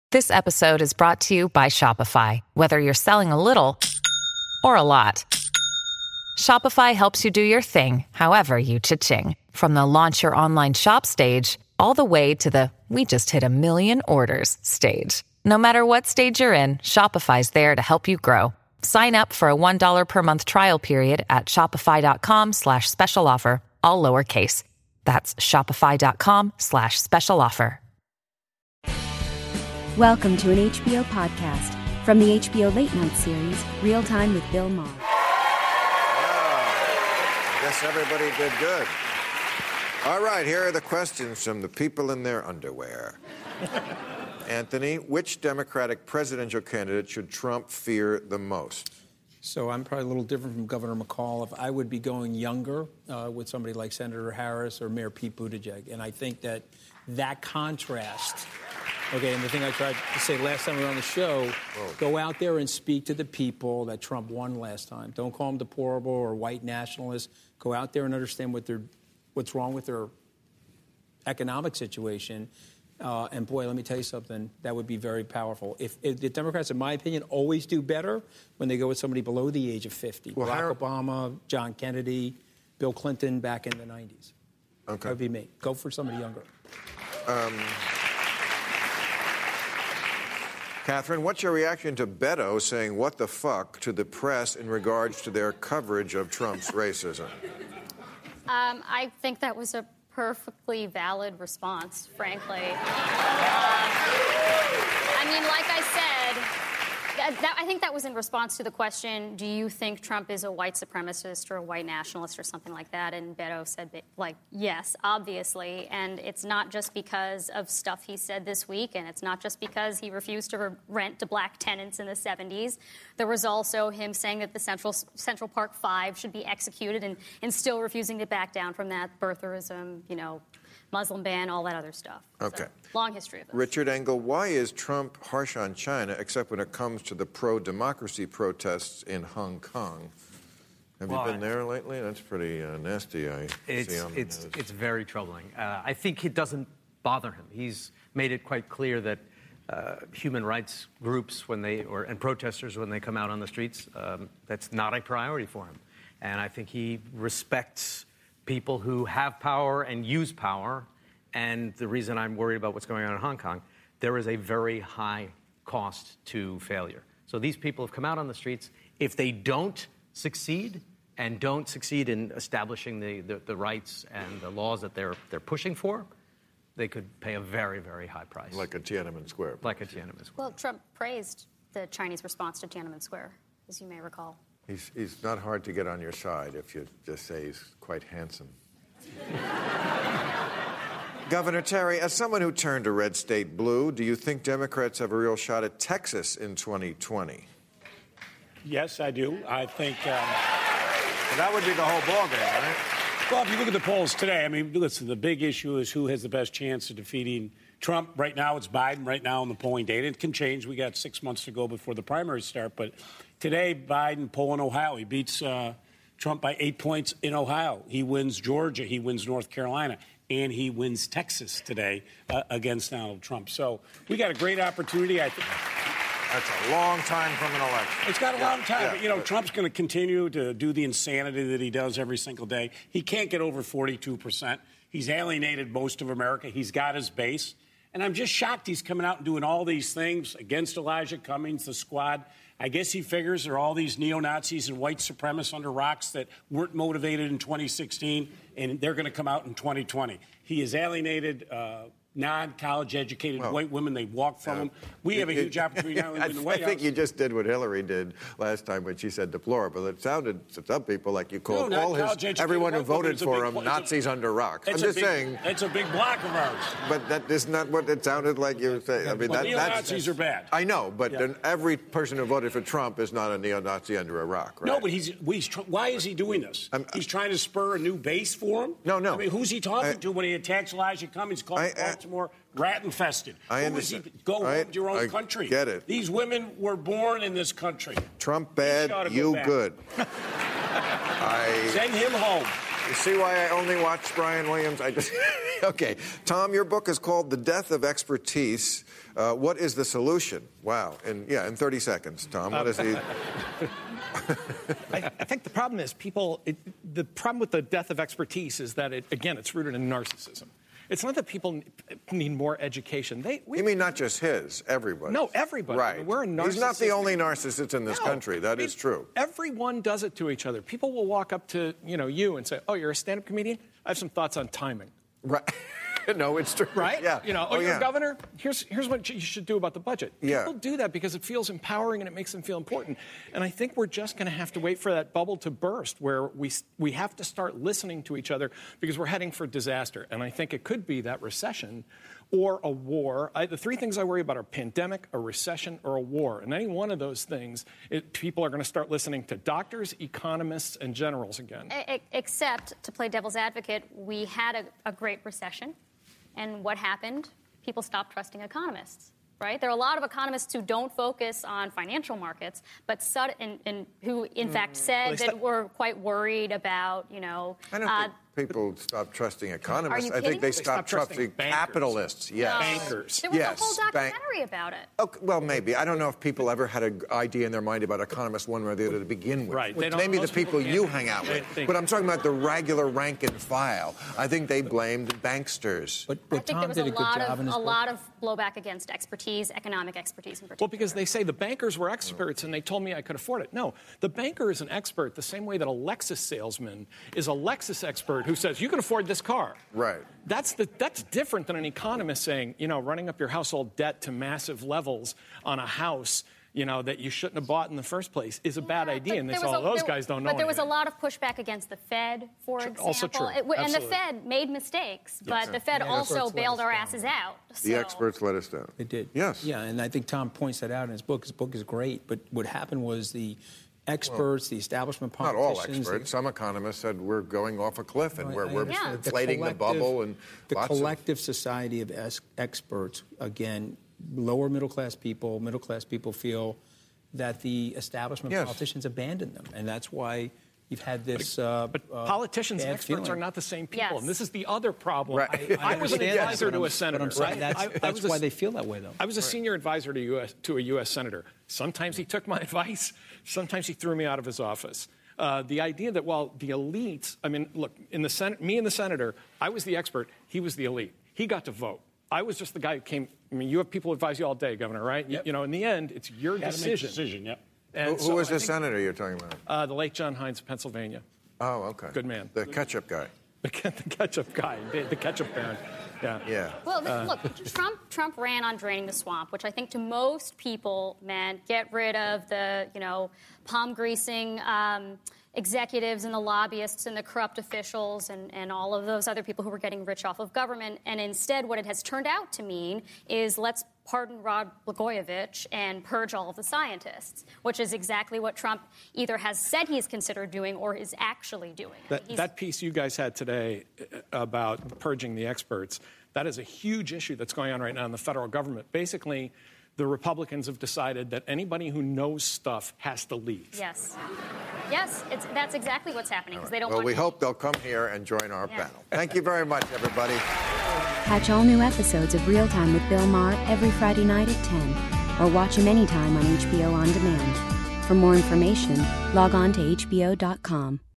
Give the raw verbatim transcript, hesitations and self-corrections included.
This episode is brought to you by Shopify. Whether you're selling a little or a lot, Shopify helps you do your thing, however you cha-ching. From the launch your online shop stage, all the way to the we just hit a million orders stage. No matter what stage you're in, Shopify's there to help you grow. Sign up for a one dollar per month trial period at shopify.com slash special offer, all lowercase. That's shopify.com slash special offer. Welcome to an H B O podcast from the H B O Late Night series, Real Time with Bill Maher. Wow. I guess everybody did good. All right, here are the questions from the people in their underwear. Anthony, which Democratic presidential candidate should Trump fear the most? So I'm probably a little different from Governor McCaul. If I would be going younger uh, with somebody like Senator Harris or Mayor Pete Buttigieg. And I think that that contrast, okay, and the thing I tried to say last time we were on the show, Whoa. go out there and speak to the people that Trump won last time. Don't call them deplorable or white nationalists. Go out there and understand what they're, what's wrong with their economic situation. Uh, and boy, let me tell you something, that would be very powerful. If, if the Democrats, in my opinion, always do better when they go with somebody below the age of fifty. Well, Barack how... Obama, John Kennedy, Bill Clinton back in the nineties. Okay. That would be me. Go for somebody younger. Um, Catherine, what's your reaction to Beto saying what the fuck to the press in regards to their coverage of Trump's racism? Um, I think that was a perfectly valid response, frankly. Uh, I mean, like I said, that, that, I think that was in response to the question, do you think Trump is a white supremacist or a white nationalist or something like that? And Beto said, like, yes, obviously. And it's not just because of stuff he said this week, and it's not just because he refused to re- rent to black tenants in the seventies. There was also him saying that the Central Central Park Five should be executed and, and still refusing to back down from that, birtherism, you know, Muslim ban, all that other stuff. Okay. So, long history of this. Richard Engel, why is Trump harsh on China, except when it comes to the pro-democracy protests in Hong Kong? Have well, you been there lately? That's pretty uh, nasty, I it's, see on the it's, news. It's very troubling. Uh, I think it doesn't bother him. He's made it quite clear that uh, human rights groups when they or and protesters when they come out on the streets, um, that's not a priority for him. And I think he respects people who have power and use power. And the reason I'm worried about what's going on in Hong Kong, there is a very high cost to failure. So these people have come out on the streets. If they don't succeed and don't succeed in establishing the, the, the rights and the laws that they're they're pushing for, they could pay a very, very high price. Like a Tiananmen Square. Like a Tiananmen Square. Well, Trump praised the Chinese response to Tiananmen Square, as you may recall. He's, he's not hard to get on your side if you just say he's quite handsome. Governor Terry, as someone who turned a red state blue, do you think Democrats have a real shot at Texas in twenty twenty? Yes, I do. I think um, well, that would be the whole ballgame, right? Well, if you look at the polls today, I mean, listen, the big issue is who has the best chance of defeating Trump. Right now, it's Biden. Right now, in the polling data, it can change. We got six months to go before the primaries start. But today, Biden polling Ohio. He beats uh, Trump by eight points in Ohio. He wins Georgia. He wins North Carolina. And he wins Texas today uh, against Donald Trump. So we got a great opportunity, I think. That's a long time from an election. It's got a yeah, long time. Yeah, but, you know, but... Trump's going to continue to do the insanity that he does every single day. He can't get over forty-two percent. He's alienated most of America. He's got his base. And I'm just shocked he's coming out and doing all these things against Elijah Cummings, the squad. I guess he figures there are all these neo-Nazis and white supremacists under rocks that weren't motivated in twenty sixteen, and they're going to come out in twenty twenty. He has alienated uh, non-college educated well, white women. They walk from uh, him. We have a huge opportunity now in the White House. I think House. you just did what Hillary did last time when she said deplorable. It sounded to some people like you called no, all his everyone who voted for him Nazis a, under rocks. I'm just big, saying. It's a big block of ours. But that is not what it sounded like you were saying. I mean, well, that, neo-Nazis that's, are bad. I know, but yeah. every person who voted for Trump is not a neo-Nazi under a rock, right? No, but he's, he's why is he doing this? I'm, he's trying to spur a new base for him? No, no. I mean, who's he talking I, to when he attacks Elijah Cummings, calls I, Baltimore rat infested? I Who understand. Is he, go I, home to your own I country. Get it. These women were born in this country. Trump bad, you go good. I Send him home. You see why I only watch Brian Williams? I just Okay. Tom, your book is called The Death of Expertise. Uh, what is the solution? Wow. In, yeah, in thirty seconds, Tom, what is the... I, I think the problem is people, it, the problem with the death of expertise is that, it, again, it's rooted in narcissism. It's not that people need more education. They, we, you mean not just his, everybody? No, everybody. Right. I mean, we're a narcissist. He's not the only narcissist in this no, country. That I mean, is true. Everyone does it to each other. People will walk up to, you know, you and say, oh, you're a stand-up comedian? I have some thoughts on timing. Right. No, it's true. Right? Yeah. You know, oh, oh you're yeah. a governor? Here's, here's what you should do about the budget. Yeah. People do that because it feels empowering and it makes them feel important. And I think we're just going to have to wait for that bubble to burst where we, we have to start listening to each other because we're heading for disaster. And I think it could be that recession or a war. I, the three things I worry about are pandemic, a recession, or a war. And any one of those things, it, people are going to start listening to doctors, economists, and generals again. Except, to play devil's advocate, we had a, a great recession. And what happened? People stopped trusting economists, right? There are a lot of economists who don't focus on financial markets, but sud- and, and who, in mm. fact, said well, that st- we're quite worried about, you know... I don't uh, think people stopped trusting economists. I think they, they stopped, stopped trusting, trusting capitalists. Yes. No. Bankers. There was yes. a whole documentary Bank- about it. Okay, well, maybe. I don't know if people ever had an idea in their mind about economists one way or the other to begin with. Right. Well, maybe the people, people you hang out with. Think. But I'm talking about the regular rank and file. I think they blamed banksters. But, I but think Tom there was did a, a good lot job of, in his a book. lot of blowback against expertise, economic expertise in particular. Well, because they say the bankers were experts and they told me I could afford it. No, the banker is an expert the same way that a Lexus salesman is a Lexus expert who says, you can afford this car. Right. That's the, that's different than an economist saying, you know, running up your household debt to massive levels on a house, you know, that you shouldn't have bought in the first place is a yeah, bad idea. And they say, oh, those there, guys don't know But there anything. was a lot of pushback against the Fed, for True, example. also true. It, and Absolutely. the Fed made mistakes, but yes. the Fed yeah, also bailed our asses down. out. So. The experts let us down. They did. Yes. Yeah, and I think Tom points that out in his book. His book is great, but what happened was the experts, well, the establishment politicians... Not all experts. Some economists said we're going off a cliff and I, we're, I we're yeah. inflating the, the bubble. And The lots collective of... society of es- experts, again, lower middle-class people, middle-class people feel that the establishment yes. politicians abandoned them. And that's why you've had this... Uh, but uh, politicians and experts feeling. are not the same people. Yes. And this is the other problem. Right. I, I was an advisor that, to a senator. But I'm saying right? that's, I, that's I was why a, they feel that way, though. I was a right. senior advisor to, U S, to a U S senator. Sometimes he took my advice. Sometimes he threw me out of his office. Uh, the idea that, well, the elites, I mean, look, in the Senate, me and the senator, I was the expert, he was the elite. He got to vote. I was just the guy who came, I mean, you have people advise you all day, Governor, right? Yep. You, you know, in the end, it's your you decision. Make a decision, yep. And who, so who was I the think, senator you're talking about? Uh, the late John Hines of Pennsylvania. Oh, okay. Good man. The ketchup guy. The, the ketchup guy, the, the ketchup baron. Yeah. Yeah. Well, Uh, look, Trump Trump ran on draining the swamp, which I think to most people meant get rid of the, you know, palm greasing um, executives and the lobbyists and the corrupt officials and, and all of those other people who were getting rich off of government. And instead, what it has turned out to mean is let's pardon Rod Blagojevich and purge all of the scientists, which is exactly what Trump either has said he's considered doing or is actually doing. That, that piece you guys had today about purging the experts, that is a huge issue that's going on right now in the federal government. Basically, the Republicans have decided that anybody who knows stuff has to leave. Yes. Yes, it's, that's exactly what's happening because they don't Well, want we to... hope they'll come here and join our Yeah. panel. Thank you very much, everybody. Catch all new episodes of Real Time with Bill Maher every Friday night at ten, or watch him anytime on H B O On Demand. For more information, log on to H B O dot com.